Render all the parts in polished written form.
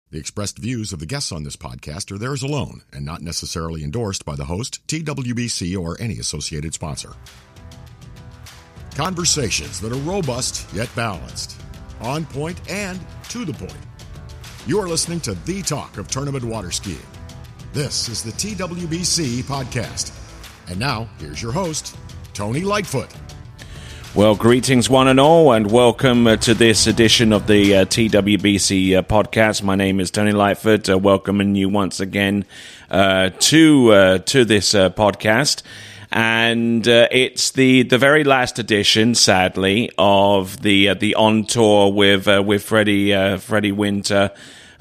The expressed views of the guests on this podcast are theirs alone and not necessarily endorsed by the host, TWBC, or any associated sponsor. Conversations that are robust yet balanced, on point and to the point. You are listening to the talk of tournament water skiing. This is the TWBC podcast. And now, here's your host, Tony Lightfoot. Well, greetings one and all, and welcome to this edition of the TWBC podcast. My name is Tony Lightfoot, welcoming you once again to this podcast. And it's the very last edition, sadly, of the on tour with Freddie Winter,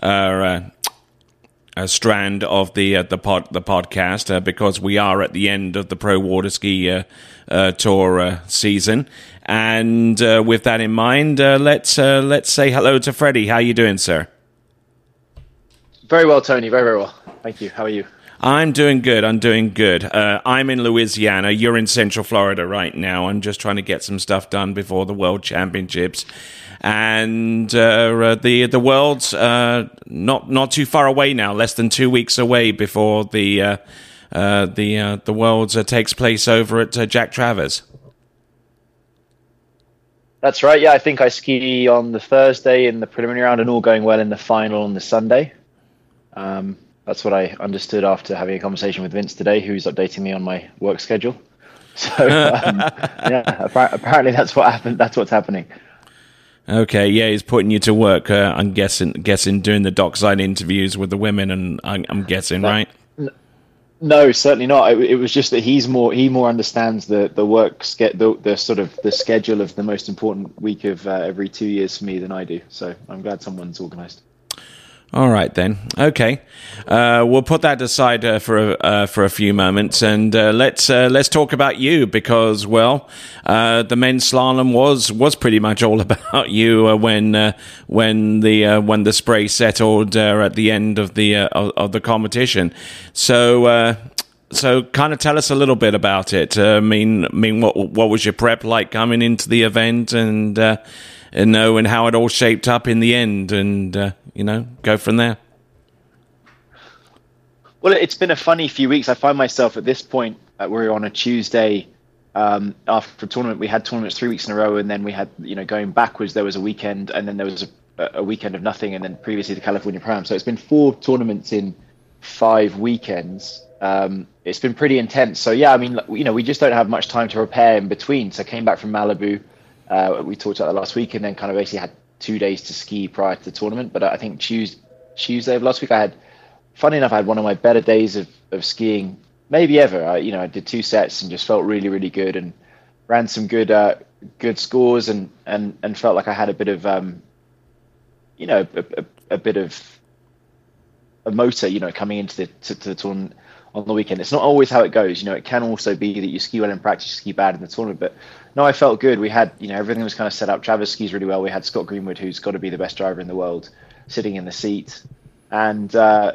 a strand of the podcast, because we are at the end of the Pro Water Ski Tour season. And with that in mind, let's say hello to Freddie. How you doing, sir? Very well, Tony. Very, very well. Thank you. How are you? I'm doing good. I'm in Louisiana. You're in Central Florida right now. I'm just trying to get some stuff done before the World Championships. And the World's not too far away now, less than 2 weeks away before the World's takes place over at Jack Travers. That's right. Yeah, I think I ski on the Thursday in the preliminary round, and all going well in the final on the Sunday. That's what I understood after having a conversation with Vince today, who's updating me on my work schedule. So yeah, apparently that's what happened. That's what's happening. Okay, yeah, he's putting you to work. I'm guessing doing the dockside interviews with the women, and I'm guessing, right? No, certainly not. It was just that he more understands the work the sort of the schedule of the most important week of every 2 years for me than I do. So I'm glad someone's organised. All right then. Okay, we'll put that aside for a few moments, and let's talk about you, because the men's slalom was pretty much all about you when the spray settled at the end of the competition. So kind of tell us a little bit about it. What was your prep like coming into the event, and how it all shaped up in the end, and go from there. Well, it's been a funny few weeks. I find myself at this point, we're on a Tuesday after a tournament. We had tournaments 3 weeks in a row, and then we had, going backwards, there was a weekend, and then there was a weekend of nothing, and then previously the California Pro-Am. So it's been 4 tournaments in 5 weekends. It's been pretty intense. So yeah, we just don't have much time to prepare in between. So I came back from Malibu. We talked about that last week, and then kind of basically had 2 days to ski prior to the tournament. But I think Tuesday of last week, funny enough, I had one of my better days of skiing maybe ever. I did 2 sets and just felt really, really good, and ran some good scores, and felt like I had a bit of a bit of a motor, coming into the tournament on the weekend. It's not always how it goes. It can also be that you ski well in practice, you ski bad in the tournament. But no, I felt good. We had, everything was kind of set up. Travers skis really well. We had Scott Greenwood, who's got to be the best driver in the world, sitting in the seat. And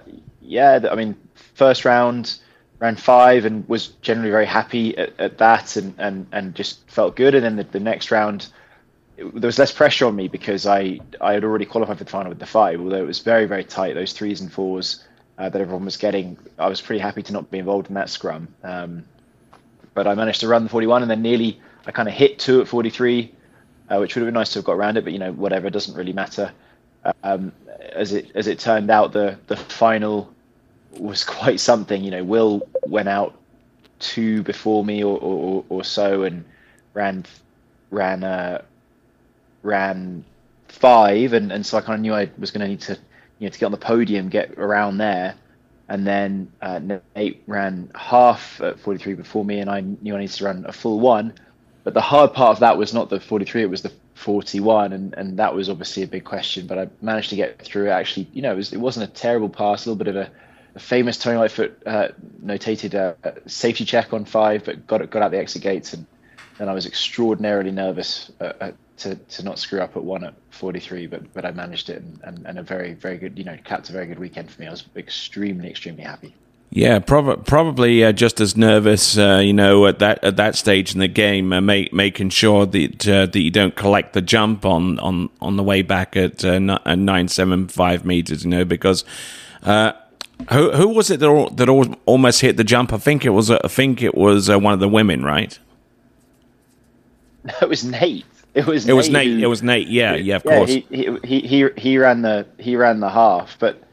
first round, ran 5 and was generally very happy at that, and just felt good. And then the next round, there was less pressure on me because I had already qualified for the final with the 5, although it was very, very tight. Those 3s and 4s that everyone was getting, I was pretty happy to not be involved in that scrum. But I managed to run the 41, and then I kind of hit 2 at 43, which would have been nice to have got around it, but whatever, it doesn't really matter. As it turned out, the final was quite something. Will went out 2 before me or so, and ran 5, and so I kind of knew I was going to need to to get on the podium, get around there. And then Nate ran half at 43 before me, and I knew I needed to run a full 1. But the hard part of that was not the 43, it was the 41, and that was obviously a big question. But I managed to get through it. Actually, it wasn't a terrible pass, a little bit of a famous Tony Lightfoot notated safety check on 5, but got out the exit gates, and I was extraordinarily nervous to not screw up at 1 at 43, but I managed it, and a very, very good, capped a very good weekend for me. I was extremely, extremely happy. Yeah, probably just as nervous, at that stage in the game, making sure that you don't collect the jump on the way back at 975 meters, because who was it that almost hit the jump? I think it was one of the women, right? It was Nate. It was Nate. Yeah, of course. He ran the half, but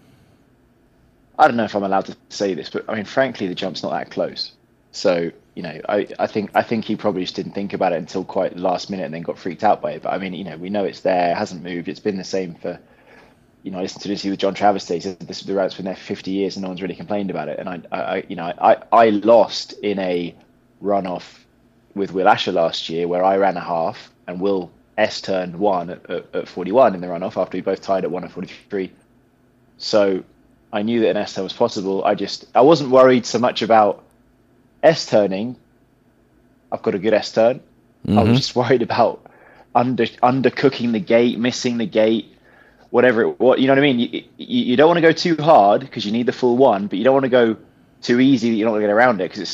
I don't know if I'm allowed to say this, but I mean, frankly, the jump's not that close. So, I think he probably just didn't think about it until quite the last minute and then got freaked out by it. But I mean, we know it's there, it hasn't moved. It's been the same for, I listened to this with John Travis today. He said the route's been there for 50 years and no one's really complained about it. And I lost in a runoff with Will Asher last year where I ran a half and Will S turned one at 41 in the runoff after we both tied at 1:43. So I knew that an S turn was possible. I wasn't worried so much about S turning. I've got a good S turn. Mm-hmm. I was just worried about undercooking the gate, missing the gate, whatever it was. You know what I mean? You don't want to go too hard because you need the full one, but you don't want to go too easy that you don't want to get around it because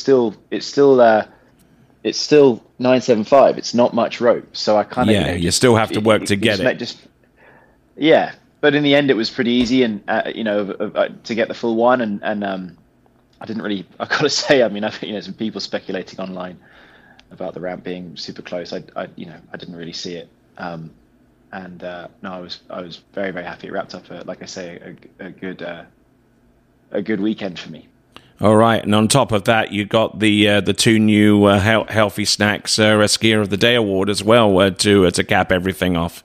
it's still 975. It's not much rope, so I kind of you still have to work to get it. But in the end, it was pretty easy, and to get the full one, and I didn't really. I got to say, I mean, I think some people speculating online about the ramp being super close. I didn't really see it, no, I was very, very happy. It wrapped up, like I say, a good weekend for me. All right, and on top of that, you got the two new Healthy Snacks Skier of the Day award as well to cap everything off.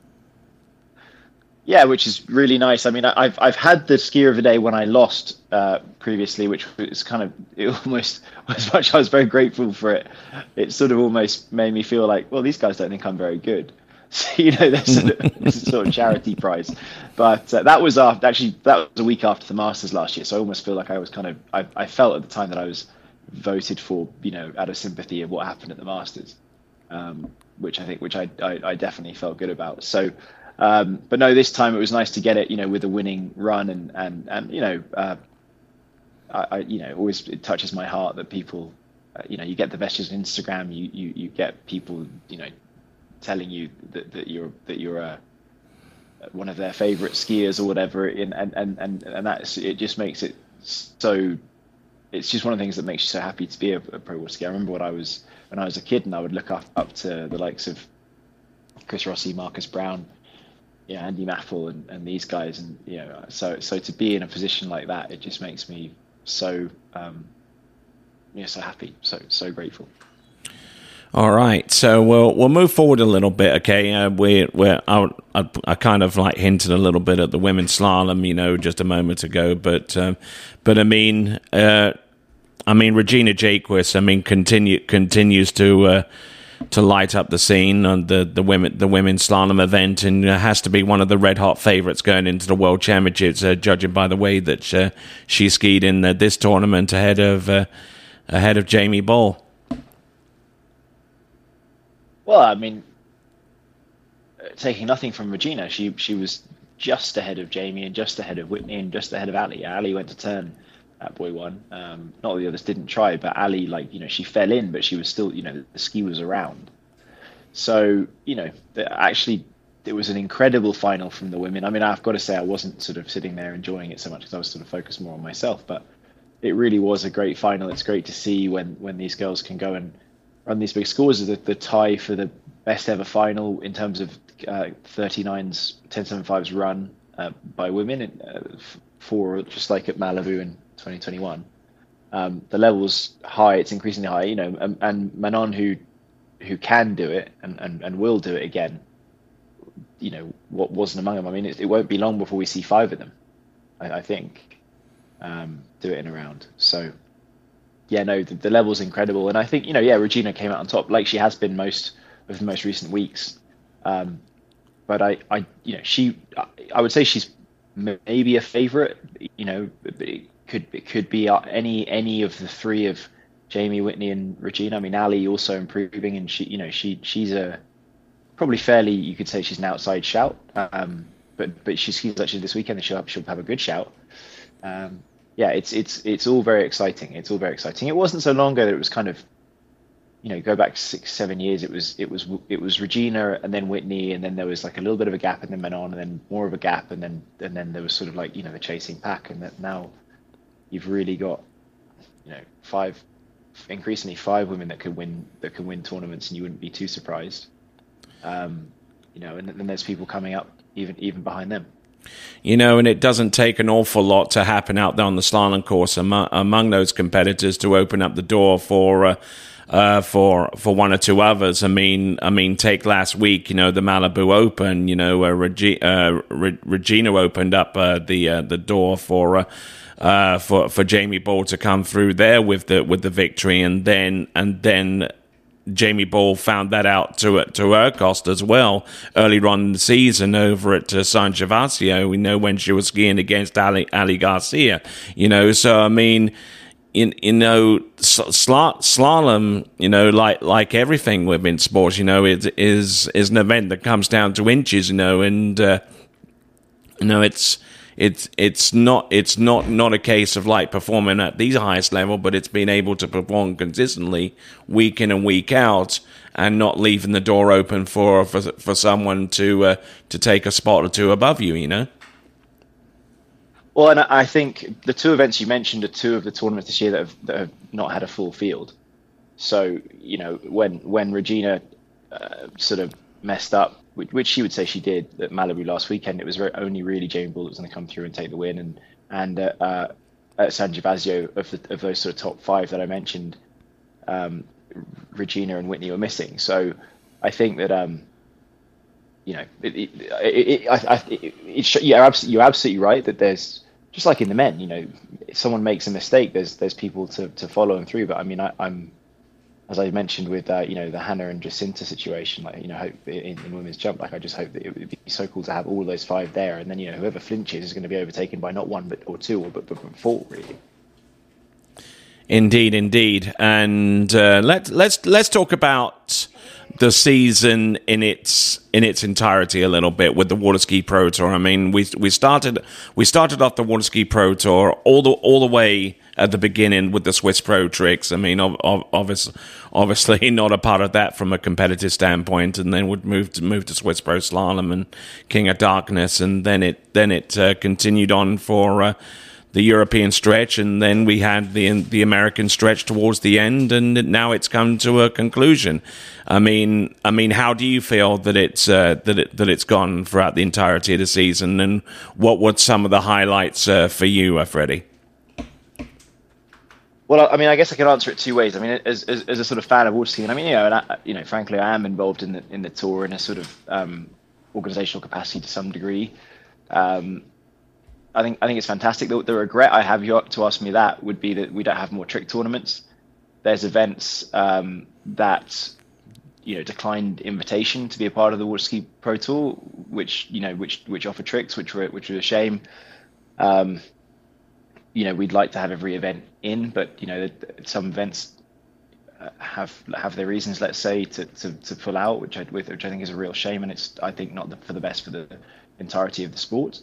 Yeah, which is really nice. I mean, I've had the Skier of the Day when I lost previously, which was almost, as much as I was very grateful for it, it sort of almost made me feel like, well, these guys don't think I'm very good. So, there's a sort of charity prize. But that was a week after the Masters last year. So I almost feel like I was I felt at the time that I was voted for, out of sympathy of what happened at the Masters, which I definitely felt good about. So, but no, this time it was nice to get it, with a winning run and always it touches my heart that people, you get the messages on Instagram, you get people, telling you that you're one of their favorite skiers or whatever, and that's, it just makes it so, it's just one of the things that makes you so happy to be a pro water skier. I remember when I was a kid and I would look up to the likes of Chris Rossi, Marcus Brown, Andy Maffel and these guys, and so to be in a position like that, it just makes me so so happy, so grateful. All right, so we'll move forward a little bit, okay? I kind of like hinted a little bit at the women's slalom, just a moment ago, but I mean Regina Jaquist, continues to light up the scene on the women's slalom event, and has to be one of the red hot favorites going into the World Championships, judging by the way that she skied in this tournament ahead of Jamie Ball. Well, I mean, taking nothing from Regina, she was just ahead of Jamie and just ahead of Whitney and just ahead of Ali. Ali went to turn at buoy one. Not that the others didn't try, but Ali, she fell in, but she was still, the ski was around. So, actually, it was an incredible final from the women. I mean, I've got to say, I wasn't sort of sitting there enjoying it so much because I was sort of focused more on myself, but it really was a great final. It's great to see when these girls can go and run these big scores. The tie for the best ever final in terms of 39's 10.75's run by women for just like at Malibu in 2021. The level's high, it's increasingly high, and Manon who can do it and will do it again, what wasn't among them. I mean, it won't be long before we see 5 of them, I think, do it in a round. So yeah, no, the level's incredible, and I think Regina came out on top like she has been most of the most recent weeks. But I would say she's maybe a favorite. It could be any of the three of Jamie, Whitney, and Regina. I mean, Ali also improving, and she's a probably fairly, you could say she's an outside shout. But she seems like this weekend she'll have a good shout. yeah, it's all very exciting. It's all very exciting. It wasn't so long ago that it was kind of, go back 6, 7 years. It was Regina and then Whitney, and then there was like a little bit of a gap, and then Manon, and then more of a gap, and then there was sort of like the chasing pack, and that now you've really got increasingly five women that can win tournaments, and you wouldn't be too surprised. And then there's people coming up even behind them. And it doesn't take an awful lot to happen out there on the slalom course among those competitors to open up the door for one or two others. I mean, take last week, the Malibu Open, where Regina opened up the door for Jamie Ball to come through there with the victory, and then Jamie Ball found that out to her cost as well earlier on in the season over at San Gervasio. We know when she was skiing against Ali Garcia, So I mean, slalom, like everything within sports, it is an event that comes down to inches, and it's not a case of like performing at the highest level, but it's being able to perform consistently week in and week out, and not leaving the door open for someone to take a spot or two above you. Well, and I think the two events you mentioned are two of the tournaments this year that have not had a full field. So when Regina sort of messed up, which she would say she did at Malibu last weekend, it was only really Jamie Ball that was going to come through and take the win, and at San Gervasio of those sort of top five that I mentioned, Regina and Whitney were missing. So I think that you're absolutely right that there's, just like in the men, if someone makes a mistake, there's people to follow them through. But I mean, I'm as I mentioned with the Hannah and Jacinta situation, like hope in women's jump, like I just hope that it would be so cool to have all those five there, and then whoever flinches is going to be overtaken by not one or two but four, really. Indeed, and let's talk about the season in its entirety a little bit with the Water Ski Pro Tour. I mean, we started off the Water Ski Pro Tour all the way at the beginning with the Swiss Pro Tricks. I mean, obviously not a part of that from a competitive standpoint, and then would move to Swiss Pro Slalom and King of Darkness, and then it continued on for the European stretch, and then we had the American stretch towards the end, and now it's come to a conclusion. I mean, how do you feel that it's gone throughout the entirety of the season, and what were some of the highlights for you, Freddie? Well, I mean, I guess I can answer it two ways. I mean, as a sort of fan of water skiing, I mean, frankly, I am involved in the tour in a sort of organizational capacity to some degree. I think it's fantastic. The regret I have, to ask me that, would be that we don't have more trick tournaments. There's events that declined invitation to be a part of the Water Ski Pro Tour, which offer tricks, which were a shame. We'd like to have every event in, but some events have their reasons, let's say, to pull out, which I think is a real shame, and it's, I think, not for the best for the entirety of the sport.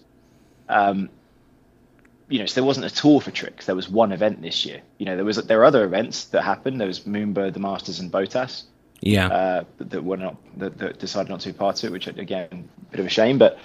So there wasn't a tour for tricks. There was one event this year. There were other events that happened. There was Moonbird, the Masters, and Botas. Yeah. That decided not to be part of it, which again, a bit of a shame. But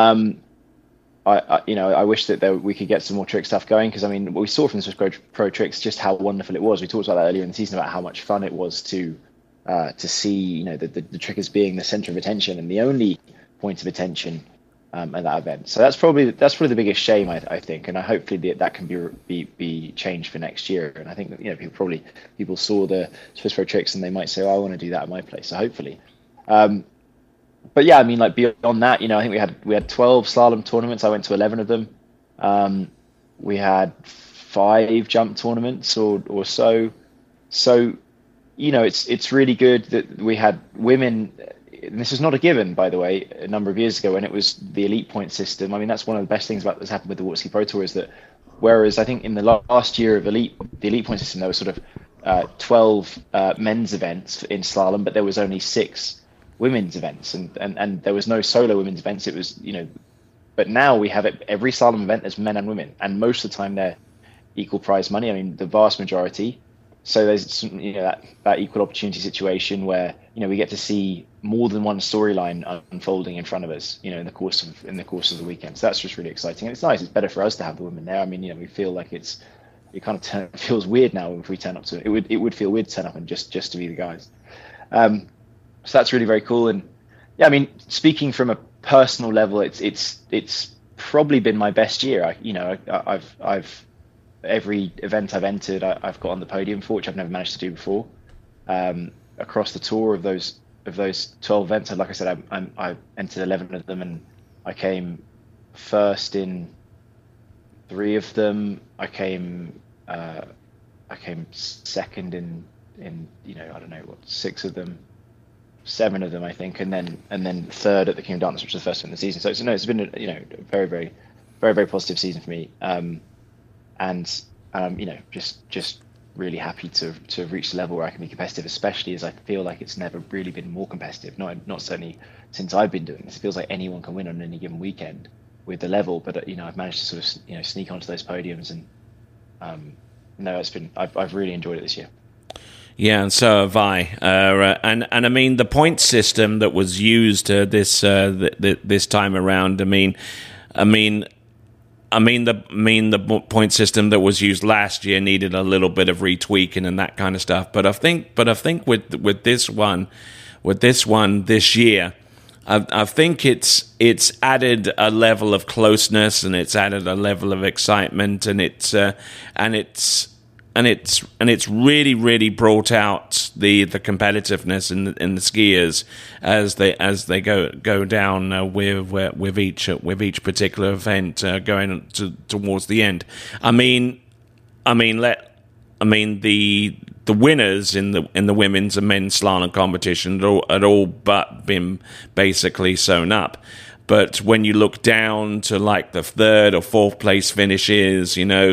I wish that we could get some more trick stuff going, because I mean, we saw from the Swiss Pro Tricks just how wonderful it was. We talked about that earlier in the season about how much fun it was to see the trickers being the center of attention and the only point of attention at that event. So that's probably the biggest shame, I think, and hopefully that can be changed for next year. And I think that people saw the Swiss Pro Tricks and they might say, oh, I want to do that at my place. So hopefully. But yeah, I mean, like beyond that, I think we had 12 slalom tournaments. I went to 11 of them. We had 5 jump tournaments or so. So, it's really good that we had women. And this is not a given, by the way, a number of years ago when it was the elite point system. I mean, that's one of the best things about what's happened with the Water Ski Pro Tour, is that whereas I think in the last year of the elite point system, there was sort of 12 men's events in slalom, but there was only 6 women's events, and there was no solo women's events. It was, but now we have every slalom event, there's men and women, and most of the time they're equal prize money. I mean, the vast majority. So there's that equal opportunity situation where we get to see more than one storyline unfolding in front of us, in the course of the weekend. So that's just really exciting, and it's nice. It's better for us to have the women there. I mean, we feel like it kind of feels weird now if we turn up to it. It would feel weird to turn up and just to be the guys. So that's really very cool. And yeah, I mean, speaking from a personal level, it's probably been my best year. I've every event I've entered, I've got on the podium for, which I've never managed to do before. Across the tour of those 12 events, like I said, I entered 11 of them, and I came first in 3 of them. I came second in I don't know what, 6 of them, 7 of them I think, and then third at the King of Darkness, which was the first one in the season. So it's been a very very very very positive season for me. And just really happy to have reached a level where I can be competitive, especially as I feel like it's never really been more competitive. Not certainly since I've been doing this. It feels like anyone can win on any given weekend with the level, but I've managed to sort of sneak onto those podiums, and I've really enjoyed it this year. Yeah, and so have I. And I mean, the point system that was used this time around. I mean the point system that was used last year needed a little bit of retweaking and that kind of stuff. But I think with this one this year, I think it's added a level of closeness, and it's added a level of excitement, and it's really really brought out the competitiveness in the skiers as they go down with each particular event going towards the end. The winners in the women's and men's slalom competition had all but been basically sewn up. But when you look down to like the 3rd or 4th place finishes,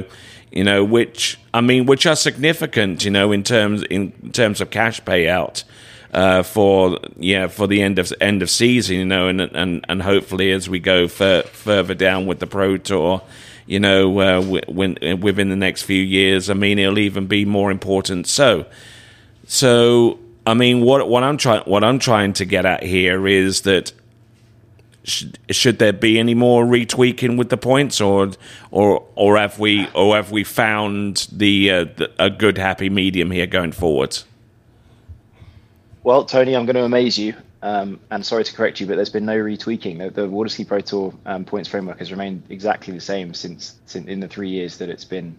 which are significant, in terms of cash payout for the end of season, and hopefully as we go further down with the Pro Tour, within the next few years, it'll even be more important. So what I'm trying to get at here is that should there be any more retweaking with the points, or have we found a good happy medium here going forward? Well, Tony, I'm going to amaze you, and sorry to correct you, but there's been no retweaking. The Waterski Pro Tour points framework has remained exactly the same since in the 3 years that it's been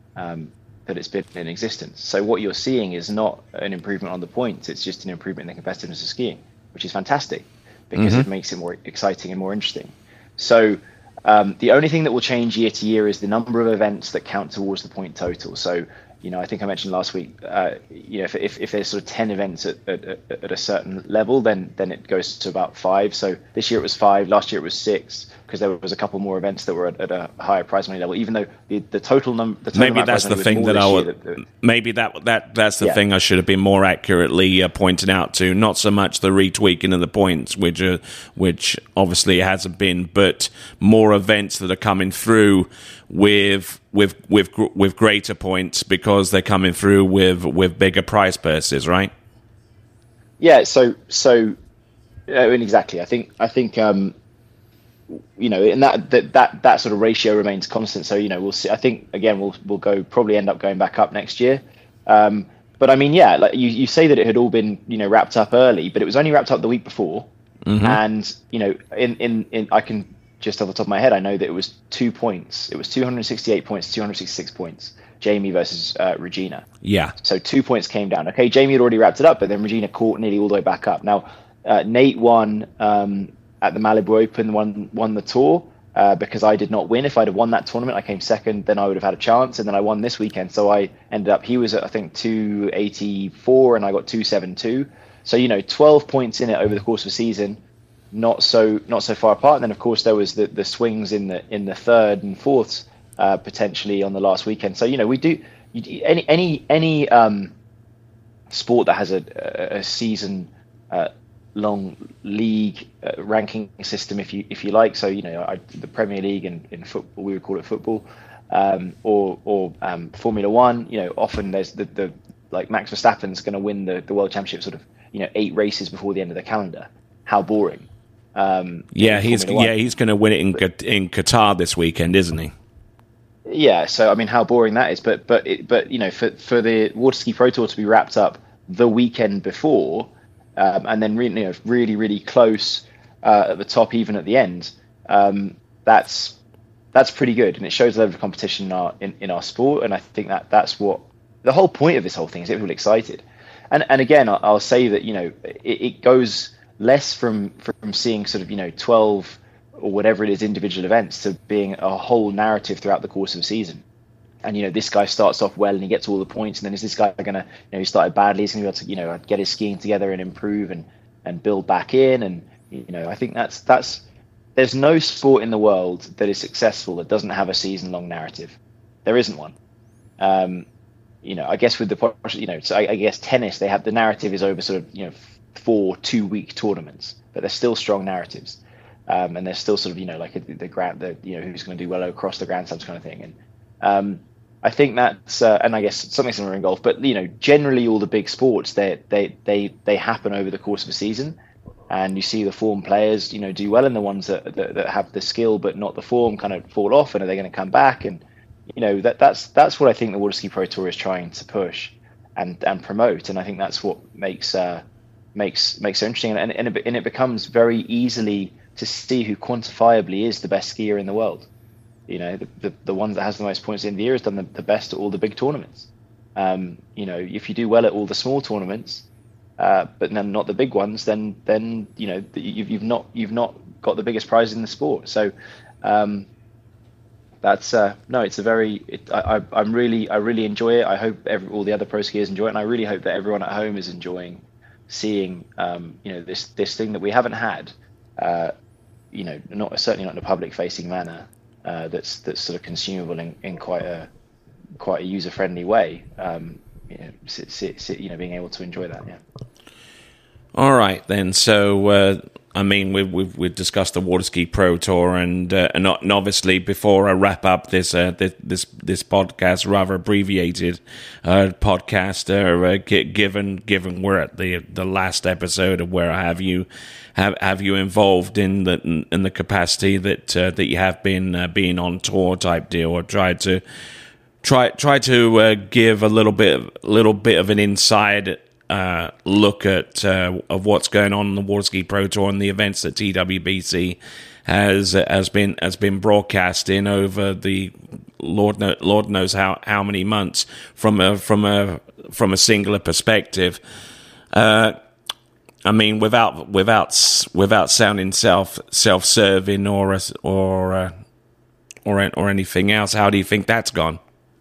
in existence. So what you're seeing is not an improvement on the points; it's just an improvement in the competitiveness of skiing, which is fantastic, because it makes it more exciting and more interesting. So the only thing that will change year to year is the number of events that count towards the point total. So, I think I mentioned last week, if there's sort of 10 events at a certain level, then it goes to about 5. So this year it was 5, last year it was 6, because there was a couple more events that were at a higher prize money level, even though the total number. Maybe that's the thing that I would. Maybe that's the thing I should have been more accurately pointing out to. Not so much the retweaking of the points, which obviously hasn't been, but more events that are coming through with greater points because they're coming through with bigger prize purses, right? Yeah. So exactly. I think. And that sort of ratio remains constant. So we'll see. I think again we'll probably end up going back up next year. But like you say that it had all been wrapped up early, but it was only wrapped up the week before. And in I can just off the top of my head, I know that it was 2 points. It was 268 points, 266 points. Jamie versus Regina. Yeah. So 2 points came down. Okay, Jamie had already wrapped it up, but then Regina caught nearly all the way back up. Now Nate won. At the Malibu Open, won the tour because I did not win. If I'd have won that tournament, I came second, then I would have had a chance, and then I won this weekend. So I ended up, he was at, I think, 284, and I got 272. So 12 points in it over the course of a season, not so far apart. And then of course there was the swings in the third and fourths potentially on the last weekend. So we do any sport that has a season long league ranking system, if you like. So the Premier League in football, we would call it football. or Formula One. Often there's the like Max Verstappen's going to win the World Championship sort of 8 races before the end of the calendar. How boring. He's going to win it in Qatar this weekend, isn't he? Yeah, so I mean, how boring that is. But for the Water Ski Pro Tour to be wrapped up the weekend before, and then really really close at the top, even at the end, that's pretty good, and it shows the level of competition in our sport. And I think that's what the whole point of this whole thing is, get people excited. And again, I'll say that it goes less from seeing sort of 12 or whatever it is individual events to being a whole narrative throughout the course of a season. And this guy starts off well and he gets all the points, and then is this guy gonna he started badly, he's gonna be able to get his skiing together and improve and build back in. And I think that's there's no sport in the world that is successful that doesn't have a season-long narrative. There isn't one. I guess with the so I guess tennis, they have the narrative is over sort of 4 2-week tournaments, but they're still strong narratives, and they're still sort of like the who's going to do well across the Grand Slams kind of thing. And I think that's and I guess something similar in golf, but generally all the big sports they happen over the course of a season, and you see the form players do well, and the ones that have the skill but not the form kind of fall off, and are they going to come back? And that's what I think the Water Ski Pro Tour is trying to push and promote, and I think that's what makes it interesting, and it becomes very easily to see who quantifiably is the best skier in the world. The one that has the most points in the year has done the best at all the big tournaments. If you do well at all the small tournaments, but then not the big ones, then you've not got the biggest prize in the sport. So that's it's a very. I really enjoy it. I hope all the other pro skiers enjoy it, and I really hope that everyone at home is enjoying seeing this thing that we haven't had. Certainly not in a public facing manner. That's sort of consumable in quite a user friendly way. Being able to enjoy that. Yeah. All right then. So we've discussed the Water Ski Pro Tour, and obviously before I wrap up this podcast, rather abbreviated podcast, given we're at the last episode of where I have you involved in the capacity that you have been being on tour type deal, or try to give a little bit of an inside look at of what's going on in the Water Ski Pro Tour and the events that TWBC has been broadcasting over the Lord knows how many months from a singular perspective. Without sounding self-serving or anything else, how do you think that's gone?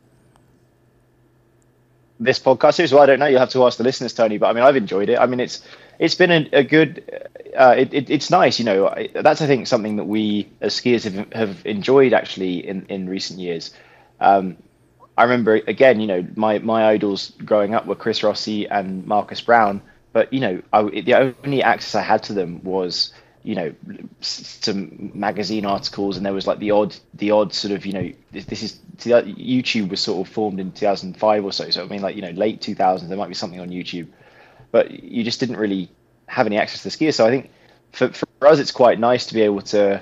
This podcast series? Well, I don't know. You'll have to ask the listeners, Tony. But I've enjoyed it. It's been a good. It's nice. That's I think something that we as skiers have enjoyed actually in recent years. I remember again, my idols growing up were Chris Rossi and Marcus Brown. But the only access I had to them was some magazine articles, and there was like the odd sort of this is YouTube was sort of formed in 2005 or so. So late 2000s there might be something on YouTube, but you just didn't really have any access to skiers. So I think for us it's quite nice to be able to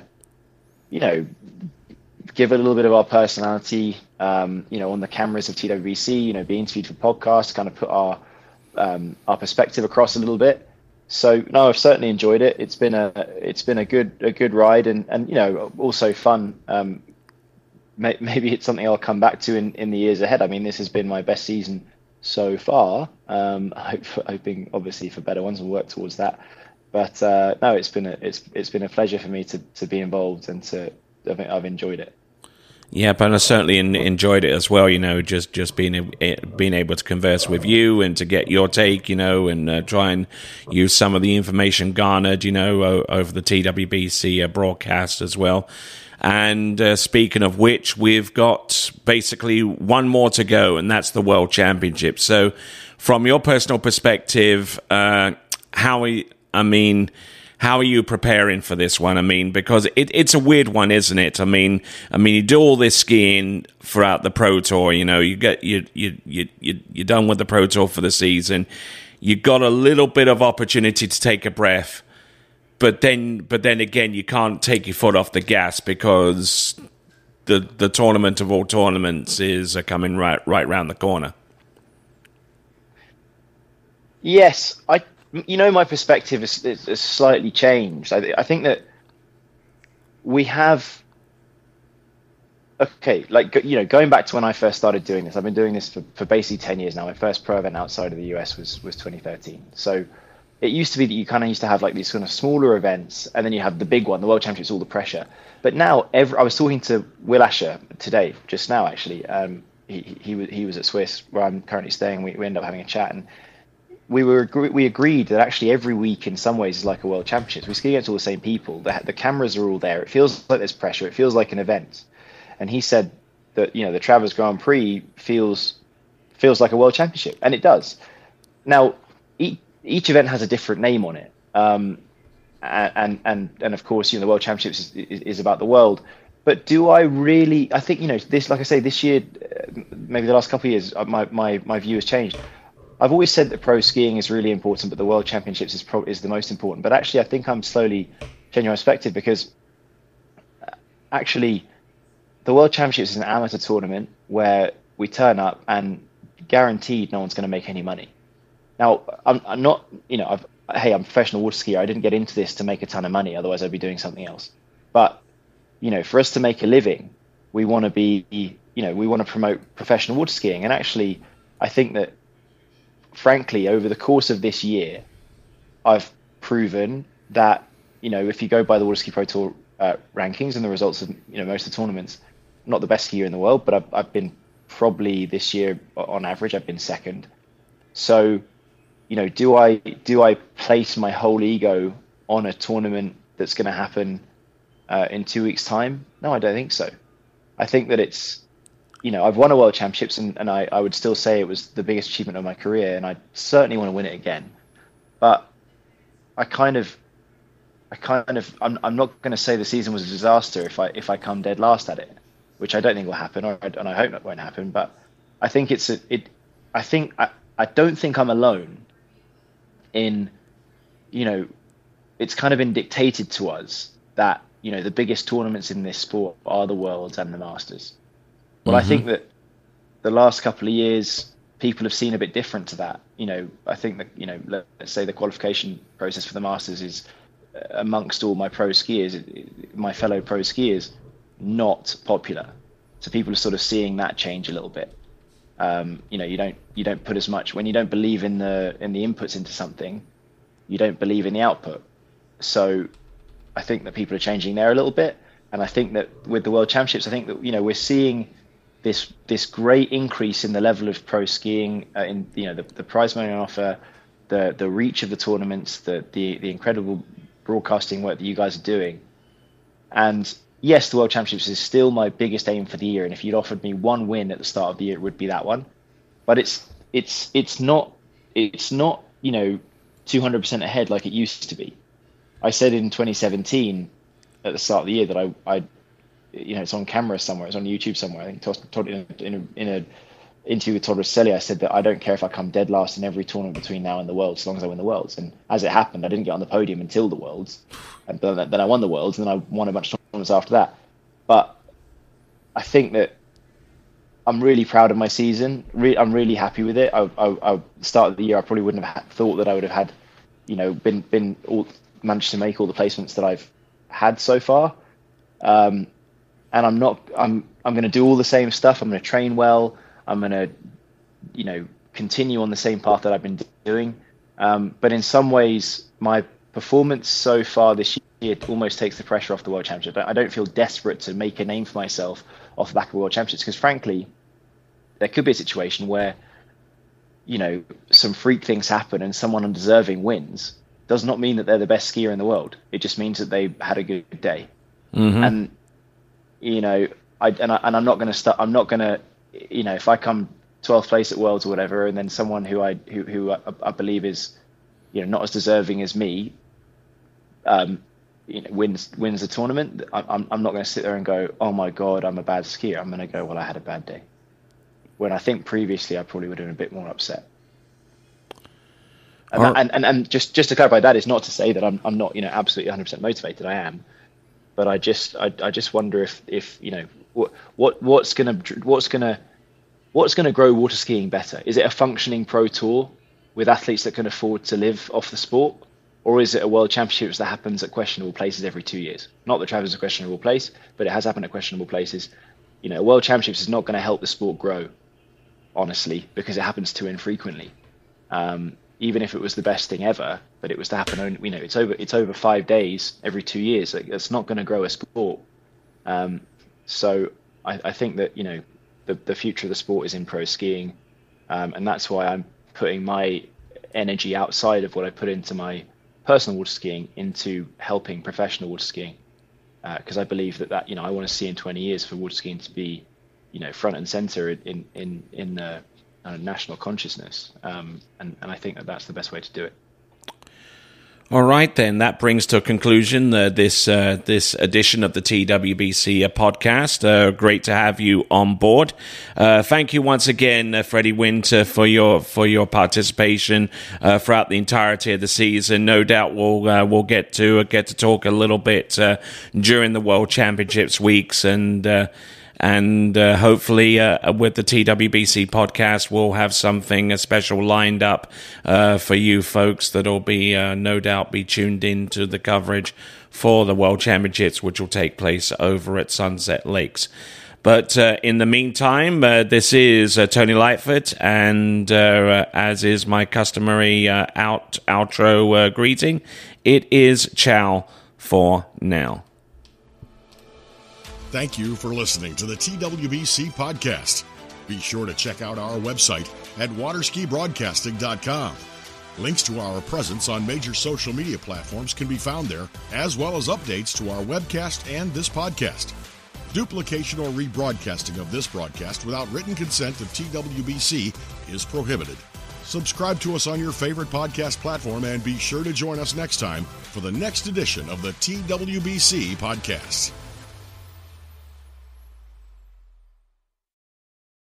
give a little bit of our personality on the cameras of TWBC, be interviewed for podcasts, kind of put our perspective across a little bit. So no, I've certainly enjoyed it. It's been a good ride, and also fun. Maybe it's something I'll come back to in the years ahead. This has been my best season so far. Hoping obviously for better ones and work towards that. But no, it's been a pleasure for me to be involved, and I've enjoyed it. Yeah, but I certainly enjoyed it as well. Just being able to converse with you and to get your take, and try and use some of the information garnered, over the TWBC broadcast as well. And speaking of which, we've got basically one more to go, and that's the World Championship. So, from your personal perspective, how how are you preparing for this one? I mean, because it's a weird one, isn't it? I mean, you do all this skiing throughout the Pro Tour. You know, you're done with the Pro Tour for the season. You got a little bit of opportunity to take a breath, but then again, you can't take your foot off the gas because the tournament of all tournaments is coming right round the corner. Yes, my perspective is slightly changed. I think that we have, going back to when I first started doing this, I've been doing this for basically 10 years now. My first pro event outside of the US was 2013. So it used to be that you kind of used to have like these kind of smaller events, and then you have the big one, the World Championships, all the pressure. But now, I was talking to Will Asher today, just now actually. He was at Swiss, where I'm currently staying. We ended up having a chat, and we agreed that actually every week in some ways is like a World Championships. We ski against all the same people. The cameras are all there. It feels like there's pressure. It feels like an event. And he said that the Travers Grand Prix feels like a World Championship, and it does. Now each event has a different name on it, and of course the World Championships is about the world. But do I really? I think this, like I say, this year, maybe the last couple of years, my view has changed. I've always said that pro skiing is really important, but the World Championships is the most important. But actually, I think I'm slowly changing my perspective, because actually, the World Championships is an amateur tournament where we turn up and guaranteed no one's going to make any money. Now, I'm not, I'm a professional water skier. I didn't get into this to make a ton of money, otherwise I'd be doing something else. But for us to make a living, we want to promote professional water skiing. And actually, I think that, frankly, over the course of this year, I've proven that, if you go by the Water Ski Pro Tour rankings and the results of, most of the tournaments, not the best skier in the world, but I've been probably this year, on average, I've been second. So, do I place my whole ego on a tournament that's going to happen in 2 weeks' time? No, I don't think so. I think that it's, I've won a World Championships, and I would still say it was the biggest achievement of my career, and I certainly want to win it again. But I'm not going to say the season was a disaster if I come dead last at it, which I don't think will happen, and I hope that won't happen. But I think I don't think I'm alone in, it's kind of been dictated to us that, the biggest tournaments in this sport are the Worlds and the Masters. Well, I think that the last couple of years, people have seen a bit different to that. I think that, let's say the qualification process for the Masters is, amongst all my pro skiers, my fellow pro skiers, not popular. So people are sort of seeing that change a little bit. You don't put as much, when you don't believe in the inputs into something, you don't believe in the output. So I think that people are changing there a little bit. And I think that with the World Championships, I think that, we're seeing this great increase in the level of pro skiing, in the prize money on offer, the reach of the tournaments, the incredible broadcasting work that you guys are doing. And yes, the World Championships is still my biggest aim for the year. And if you'd offered me one win at the start of the year, it would be that one. But it's not 200% ahead like it used to be. I said in 2017 at the start of the year that I it's on camera somewhere, it's on YouTube somewhere. I think in an interview with Todd Rosselli, I said that I don't care if I come dead last in every tournament between now and the Worlds, as long as I win the Worlds. And as it happened, I didn't get on the podium until the Worlds, and then I won the Worlds, and then I won a bunch of tournaments after that. But I think that I'm really proud of my season. I'm really happy with it. I start of the year, I probably wouldn't have thought that I would have had, managed to make all the placements that I've had so far. And I'm going to do all the same stuff. I'm going to train well. I'm going to, continue on the same path that I've been doing. But in some ways, my performance so far this year almost takes the pressure off the World Championship. I don't feel desperate to make a name for myself off the back of World Championships, because frankly, there could be a situation where, some freak things happen and someone undeserving wins. Does not mean that they're the best skier in the world. It just means that they had a good day. Mm-hmm. And I'm not going to start. I'm not going to, if I come 12th place at Worlds or whatever, and then someone who I believe is, not as deserving as me, wins the tournament, I'm not going to sit there and go, oh my God, I'm a bad skier. I'm going to go, well, I had a bad day. When I think previously I probably would have been a bit more upset. And just to clarify, that is not to say that I'm not, absolutely 100% motivated. I am, but I just wonder if what's gonna grow water skiing better? Is it a functioning pro tour with athletes that can afford to live off the sport, or is it a world championships that happens at questionable places every 2 years? Not that Traverse is a questionable place, but it has happened at questionable places. World championships is not going to help the sport grow, honestly, because it happens too infrequently. Even if it was the best thing ever, but it was to happen only, it's over 5 days every 2 years. It's not going to grow a sport. So I think that the future of the sport is in pro skiing, and that's why I'm putting my energy outside of what I put into my personal water skiing into helping professional water skiing, because I believe that I want to see in 20 years for water skiing to be front and center in the national consciousness, and I think that that's the best way to do it. All right, then that brings to a conclusion this edition of the TWBC podcast. Great to have you on board. Thank you once again, Freddie Winter, for your participation throughout the entirety of the season. No doubt we'll get to talk a little bit during the World Championships weeks, and hopefully with the TWBC podcast, we'll have something special lined up for you folks that'll be no doubt be tuned in to the coverage for the World Championships, which will take place over at Sunset Lakes. But in the meantime, this is Tony Lightfoot, and as is my customary outro greeting, it is ciao for now. Thank you for listening to the TWBC podcast. Be sure to check out our website at waterskibroadcasting.com. Links to our presence on major social media platforms can be found there, as well as updates to our webcast and this podcast. Duplication or rebroadcasting of this broadcast without written consent of TWBC is prohibited. Subscribe to us on your favorite podcast platform and be sure to join us next time for the next edition of the TWBC podcast.